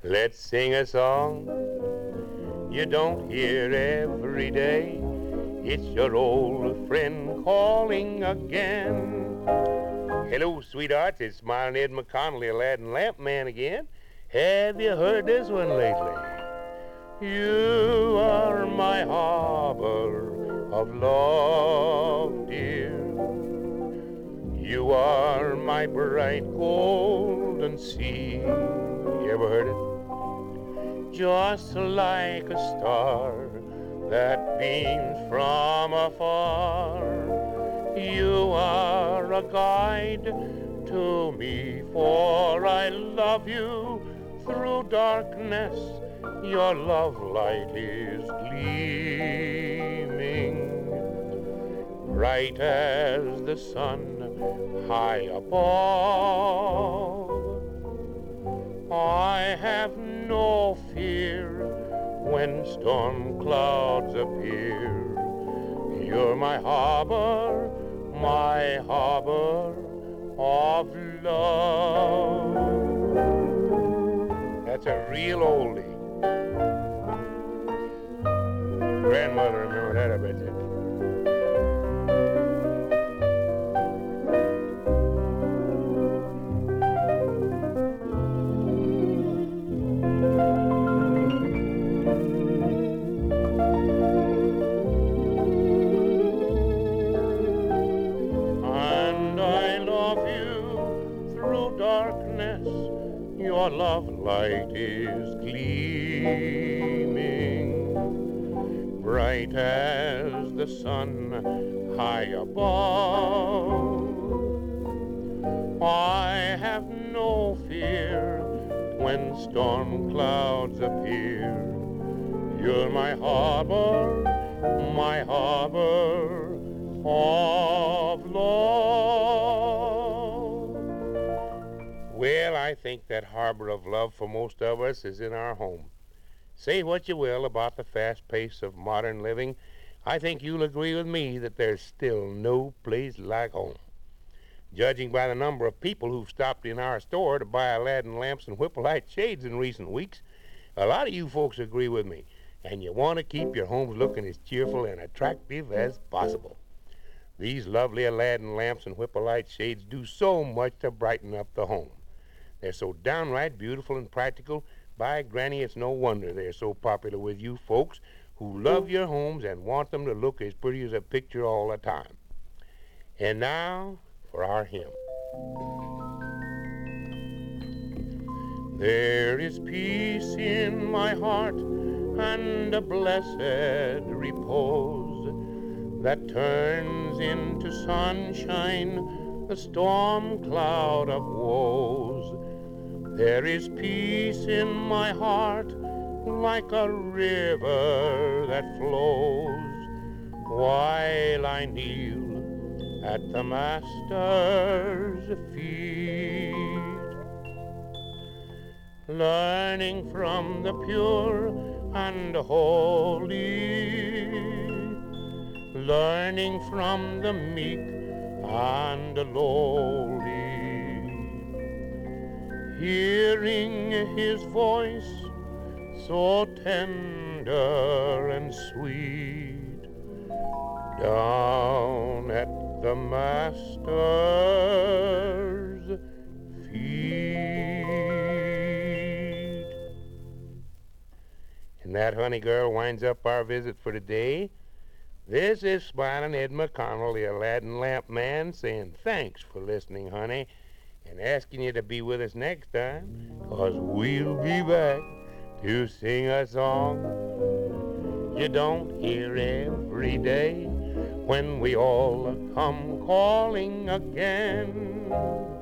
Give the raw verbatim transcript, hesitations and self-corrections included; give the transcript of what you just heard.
Let's sing a song you don't hear every day. It's your old friend calling again. Hello, sweethearts. It's Smiling Ed McConnell, Aladdin Lamp Man again. Have you heard this one lately? You are my harbor of love, dear. You are my bright golden sea. You ever heard it? Just like a star that beams from afar, you are a guide to me, for I love you through darkness. Your love light is gleaming, bright as the sun high above. I have no fear when storm clouds appear. You're my harbor, my harbor of love. That's a real oldie. Grandmother remember that, I bet you. Darkness, your love light is gleaming, bright as the sun high above. I have no fear when storm clouds appear. You're my harbor, my harbor of love. Well, I think that harbor of love for most of us is in our home. Say what you will about the fast pace of modern living, I think you'll agree with me that there's still no place like home. Judging by the number of people who've stopped in our store to buy Aladdin lamps and Whippolite shades in recent weeks, a lot of you folks agree with me, and you want to keep your homes looking as cheerful and attractive as possible. These lovely Aladdin lamps and Whippolite shades do so much to brighten up the home. They're so downright beautiful and practical. By granny, it's no wonder they're so popular with you folks who love your homes and want them to look as pretty as a picture all the time. And now for our hymn. There is peace in my heart and a blessed repose that turns into sunshine the storm cloud of woes. There is peace in my heart like a river that flows while I kneel at the Master's feet, learning from the pure and holy, learning from the meek and lowly, hearing his voice so tender and sweet down at the Master's feet. And that, honey girl, winds up our visit for today. This is Smiling Ed McConnell, the Aladdin Lamp Man, saying thanks for listening, honey, and asking you to be with us next time, 'cause we'll be back to sing a song you don't hear every day when we all come calling again.